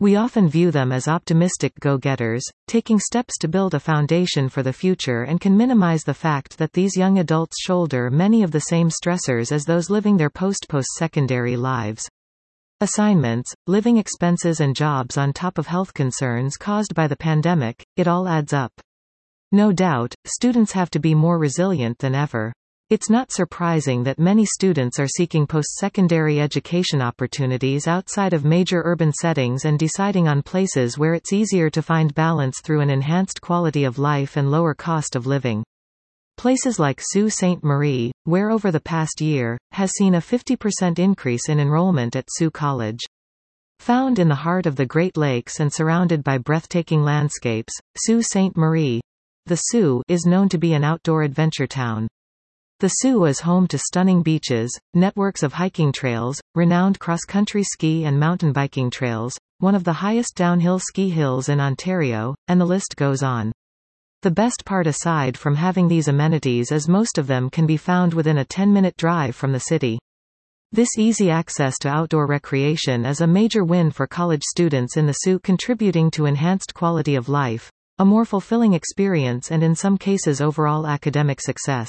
We often view them as optimistic go-getters, taking steps to build a foundation for the future, and can minimize the fact that these young adults shoulder many of the same stressors as those living their post-secondary lives. Assignments, living expenses and jobs on top of health concerns caused by the pandemic, it all adds up. No doubt, students have to be more resilient than ever. It's not surprising that many students are seeking post-secondary education opportunities outside of major urban settings and deciding on places where it's easier to find balance through an enhanced quality of life and lower cost of living. Places like Sault Ste. Marie, where over the past year, has seen a 50% increase in enrollment at Sault College. Found in the heart of the Great Lakes and surrounded by breathtaking landscapes, Sault Ste. Marie, the Sault, is known to be an outdoor adventure town. The Sault is home to stunning beaches, networks of hiking trails, renowned cross-country ski and mountain biking trails, one of the highest downhill ski hills in Ontario, and the list goes on. The best part aside from having these amenities is most of them can be found within a 10-minute drive from the city. This easy access to outdoor recreation is a major win for college students in the Sault, contributing to enhanced quality of life, a more fulfilling experience, and in some cases overall academic success.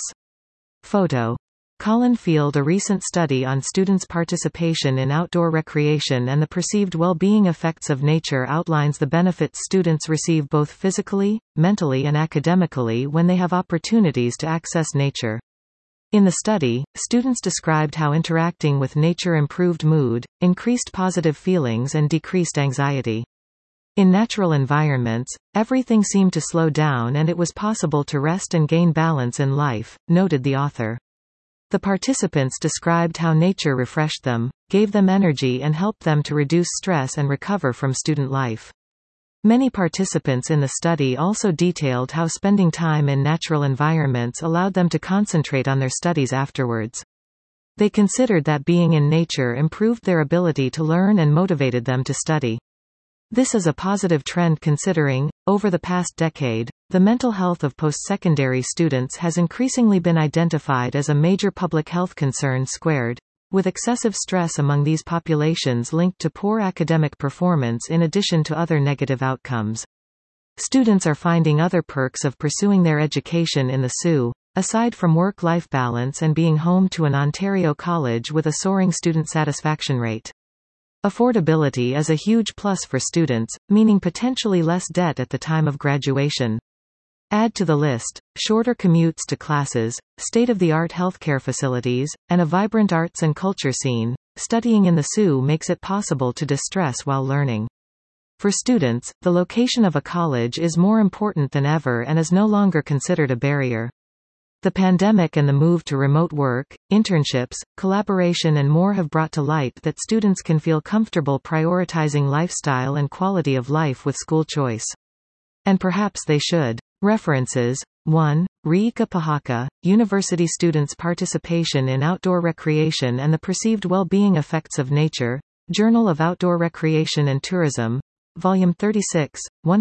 Photo. Colin Field. A recent study on students' participation in outdoor recreation and the perceived well-being effects of nature outlines the benefits students receive both physically, mentally and academically when they have opportunities to access nature. In the study, students described how interacting with nature improved mood, increased positive feelings and decreased anxiety. In natural environments, everything seemed to slow down and it was possible to rest and gain balance in life, noted the author. The participants described how nature refreshed them, gave them energy and helped them to reduce stress and recover from student life. Many participants in the study also detailed how spending time in natural environments allowed them to concentrate on their studies afterwards. They considered that being in nature improved their ability to learn and motivated them to study. This is a positive trend considering, over the past decade, the mental health of post-secondary students has increasingly been identified as a major public health concern squared, with excessive stress among these populations linked to poor academic performance in addition to other negative outcomes. Students are finding other perks of pursuing their education in the Sault, aside from work-life balance and being home to an Ontario college with a soaring student satisfaction rate. Affordability is a huge plus for students, meaning potentially less debt at the time of graduation. Add to the list, shorter commutes to classes, state-of-the-art healthcare facilities, and a vibrant arts and culture scene. Studying in the Sault makes it possible to distress while learning. For students, the location of a college is more important than ever and is no longer considered a barrier. The pandemic and the move to remote work, internships, collaboration and more have brought to light that students can feel comfortable prioritizing lifestyle and quality of life with school choice. And perhaps they should. References: 1. Riika Pahaka, University Students' Participation in Outdoor Recreation and the Perceived Well-Being Effects of Nature, Journal of Outdoor Recreation and Tourism, Volume 36,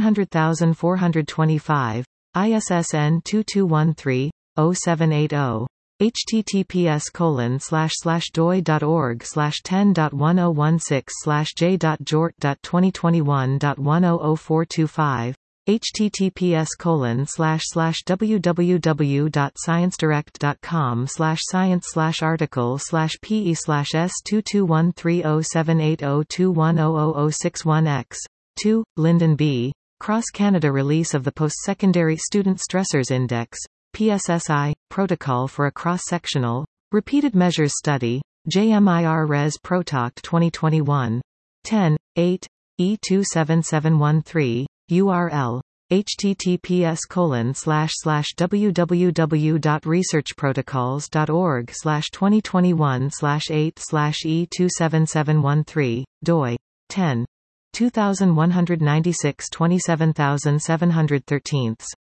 100425, ISSN 2213-0780, https://doi.org/10.1016/j.jort.2021.100425, https://www.science-direct.com/science/article/PE/S22130780210061X. 2. Lyndon B. Cross Canada release of the Post-Secondary Student Stressors Index, PSSI, Protocol for a Cross-Sectional, Repeated Measures Study, JMIR Res Protoc 2021. 10, 8, E27713, URL, https://www.researchprotocols.org/2021/8/E27713, doi. 10. 2196 27713.